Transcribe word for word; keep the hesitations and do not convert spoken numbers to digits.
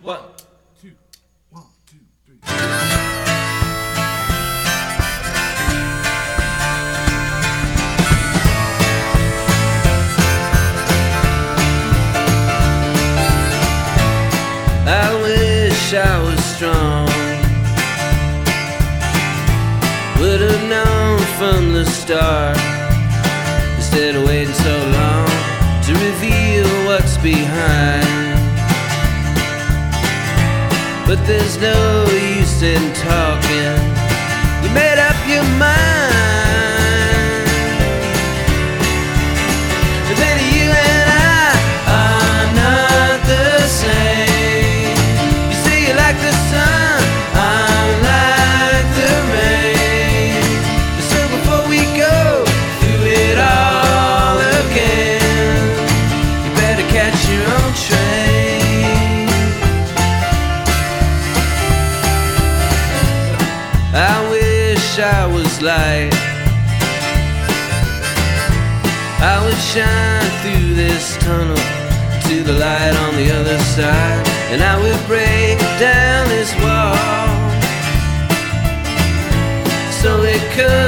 One, two, one, two, three. I wish I was strong, would have known from the start, instead of waiting so long to reveal what's behind. But there's no use in talking, you made up your mind. But then you and I are not the same. You say you like the sun, I'm like the rain. So before we go through it all again, you better catch your own train. I wish I was light, I would shine through this tunnel to the light on the other side, and I would break down this wall so it could